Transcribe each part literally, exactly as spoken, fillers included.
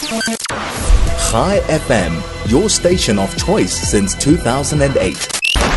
Chai F M, your station of choice since two thousand eight.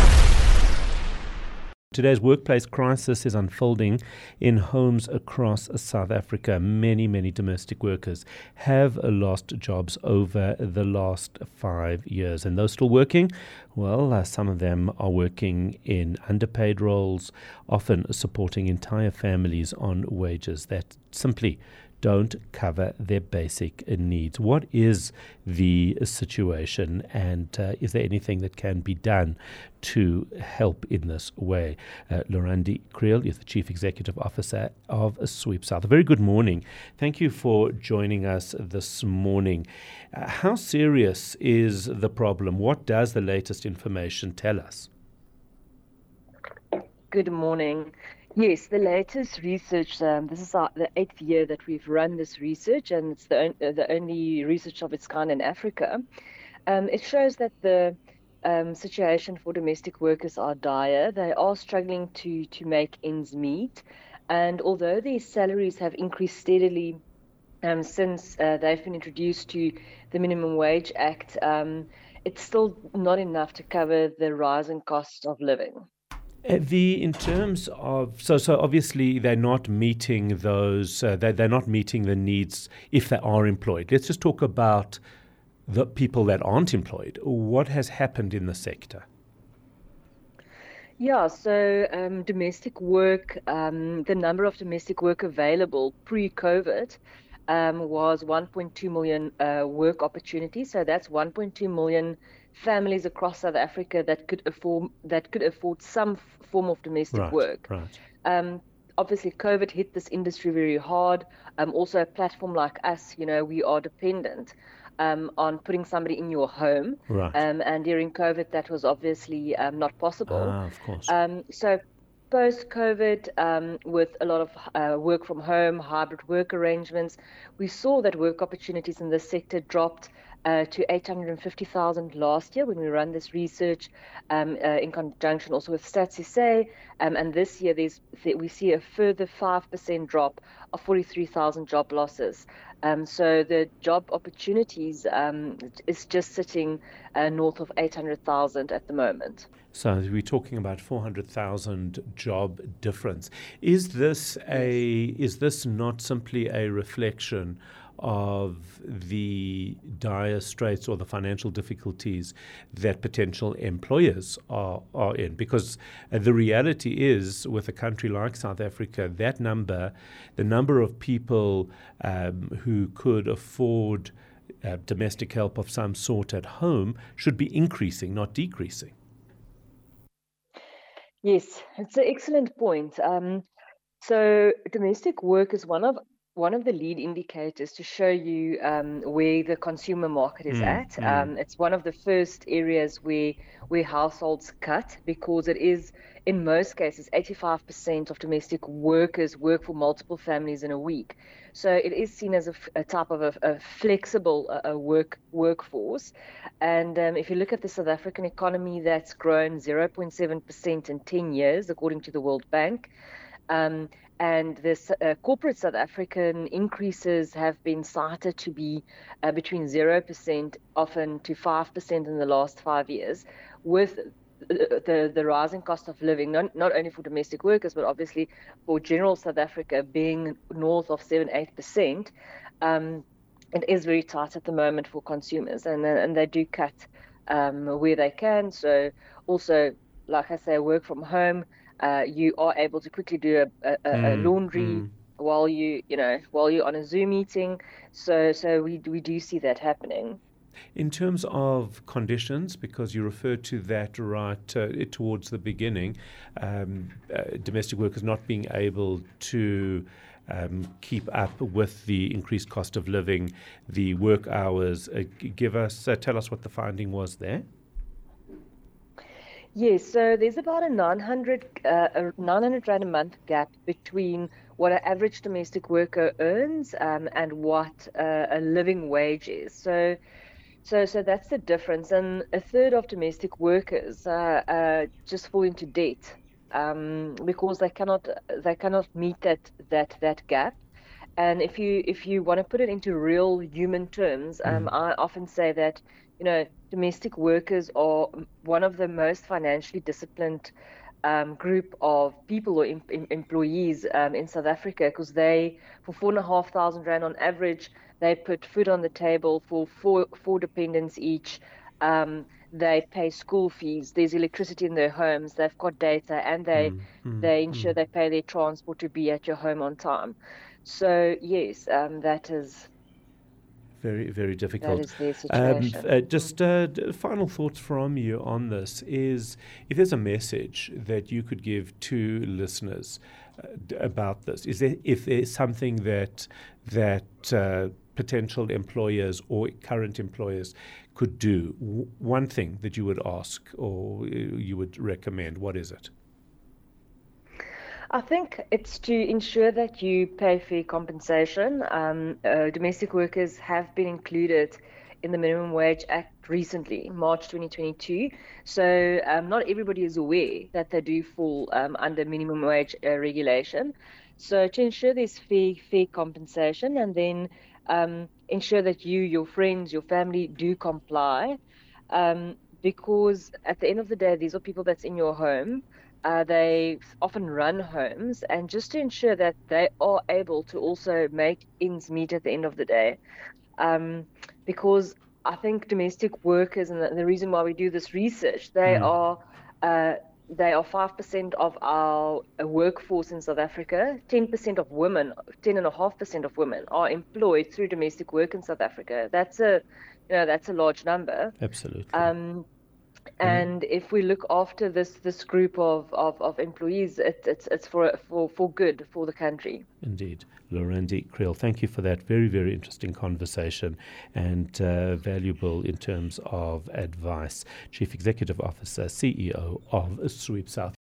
Today's workplace crisis is unfolding in homes across South Africa. Many, many domestic workers have lost jobs over the last five years. And those still working, well, uh, some of them are working in underpaid roles, often supporting entire families on wages that simply don't cover their basic needs. What is the situation, and uh, is there anything that can be done to help in this way? Uh, Lorandi Kriel is the Chief Executive Officer of Sweep South. A very good morning. Thank you for joining us this morning. Uh, how serious is the problem? What does the latest information tell us? Good morning. Yes, the latest research, um, this is our, the eighth year that we've run this research, and it's the, on, uh, the only research of its kind in Africa. Um, it shows that the um, situation for domestic workers are dire. They are struggling to, to make ends meet. And although their salaries have increased steadily um, since uh, they've been introduced to the Minimum Wage Act, um, it's still not enough to cover the rising cost of living. Uh, the in terms of so so obviously they're not meeting those uh, they they're not meeting the needs if they are employed. Let's just talk about the people that aren't employed. What has happened in the sector? Yeah, so um, domestic work, um, the number of domestic work available pre-COVID um, was one point two million uh, work opportunities. So that's one point two million families across South Africa that could afford that could afford some f- form of domestic Right, work. right. Um, obviously, COVID hit this industry very hard. Um, also, a platform like us, you know, we are dependent um, on putting somebody in your home. Right. Um, and during COVID, that was obviously um, not possible. Ah, of course. Um, so post-COVID, um, with a lot of uh, work from home, hybrid work arrangements, we saw that work opportunities in this sector dropped Uh, to eight hundred fifty thousand last year when we ran this research um, uh, in conjunction also with Stats S A. Um, and this year there's, th- we see a further five percent drop of forty-three thousand job losses. Um, so the job opportunities um, is just sitting uh, north of eight hundred thousand at the moment. So we're talking about four hundred thousand job difference. Is this a is this not simply a reflection of the dire straits or the financial difficulties that potential employers are, are in? Because uh, the reality is, with a country like South Africa, that number, the number of people um, who could afford uh, domestic help of some sort at home should be increasing, not decreasing. Yes, it's an excellent point. Um, so domestic work is one of one of the lead indicators to show you um, where the consumer market is Mm, at. mm. Um, it's one of the first areas where where households cut, because it is, in most cases, eighty-five percent of domestic workers work for multiple families in a week. So it is seen as a, f- a type of a, a flexible uh, a work workforce. And um, if you look at the South African economy, that's grown zero point seven percent in ten years, according to the World Bank. Um, and the uh, corporate South African increases have been cited to be uh, between zero percent often to five percent in the last five years, with the, the, the rising cost of living, not, not only for domestic workers, but obviously for general South Africa being north of seven, eight percent. Um, it is very tight at the moment for consumers, and, and they do cut um, where they can. So also, like I say, work from home. Uh, you are able to quickly do a, a, a Mm, laundry mm. while you, you know, while you're on a Zoom meeting. So, so we we do see that happening. In terms of conditions, because you referred to that right uh, towards the beginning, um, uh, domestic workers not being able to um, keep up with the increased cost of living, the work hours. Uh, give us, uh, tell us what the finding was there. Yes, so there's about a nine hundred, uh, a nine hundred rand a month gap between what an average domestic worker earns um, and what uh, a living wage is. So, so, so that's the difference. And a third of domestic workers uh, uh, just fall into debt um, because they cannot they cannot meet that that that gap. And if you if you want to put it into real human terms, um, Mm. I often say that, you know, domestic workers are one of the most financially disciplined um, group of people or em- em- employees um, in South Africa, because they, for four and a half thousand rand on average, they put food on the table for four four dependents each. Um, they pay school fees. There's electricity in their homes. They've got data, and they Mm. Mm. they ensure Mm. they pay their transport to be at your home on time. So yes, um, that is Very, very that difficult. is their Um, f- situation. uh, just uh, d- final thoughts from you on this is if there's a message that you could give to listeners uh, d- about this, is there if there's something that that uh, potential employers or current employers could do, w- one thing that you would ask or uh, you would recommend, what is it? I think it's to ensure that you pay fair compensation. Um, uh, domestic workers have been included in the Minimum Wage Act recently, March twenty twenty-two. So um, not everybody is aware that they do fall um, under minimum wage uh, regulation. So to ensure there's fair fair compensation, and then um, ensure that you, your friends, your family do comply, um, because at the end of the day, these are people that's in your home. Uh, they often run homes, and just to ensure that they are able to also make ends meet at the end of the day. Um, because I think domestic workers, and the, the reason why we do this research, they Mm. are uh, they are five percent of our uh, workforce in South Africa. ten percent of women, ten and a half percent of women are employed through domestic work in South Africa. That's a, you know, that's a large number. Absolutely. Um, And and if we look after this this group of, of, of employees, it, it's it's for for for good for the country. indeed. Lorandi Kriel, thank you for that very, very interesting conversation and uh, valuable in terms of advice. Chief Executive Officer, C E O of Sweep South.